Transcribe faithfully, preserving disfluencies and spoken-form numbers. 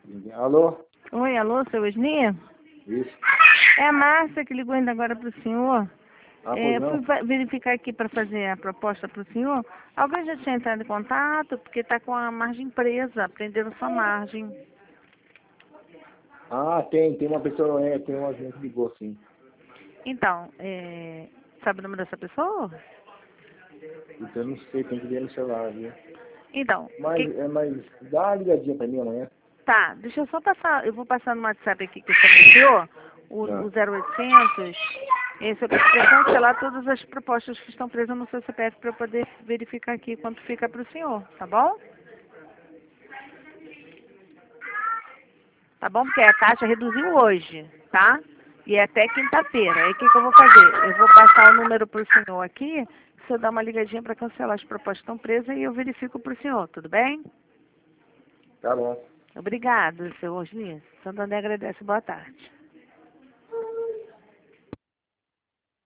Alô? Oi, alô, seu Osni? Isso. É a Márcia que ligou ainda agora para o senhor. Ah, É, pois não? fui va- verificar aqui para fazer a proposta para o senhor. Alguém já tinha entrado em contato? Porque está com a margem presa, prenderam sua margem. Ah, tem, tem uma pessoa, é, tem uma gente que ligou, sim. Então, é, sabe o nome dessa pessoa? Então eu não sei, tem que ver no celular, viu? Então, Mas, que, é, mas dá uma ligadinha pra mim amanhã. tá, deixa eu só passar, eu vou passar no WhatsApp aqui que está o senhor, o, Tá. o zero oitocentos, esse é para cancelar todas as propostas que estão presas no seu C P F para eu poder verificar aqui quanto fica para o senhor, tá bom? Tá bom? Porque a taxa reduziu hoje, tá? E é até quinta-feira. Aí o que, que eu vou fazer? Eu vou passar o número para o senhor aqui, se eu dar uma ligadinha para cancelar as propostas que estão presas e eu verifico para o senhor, tudo bem? Tá bom. Obrigado, seu Osni. Santander agradece. Boa tarde.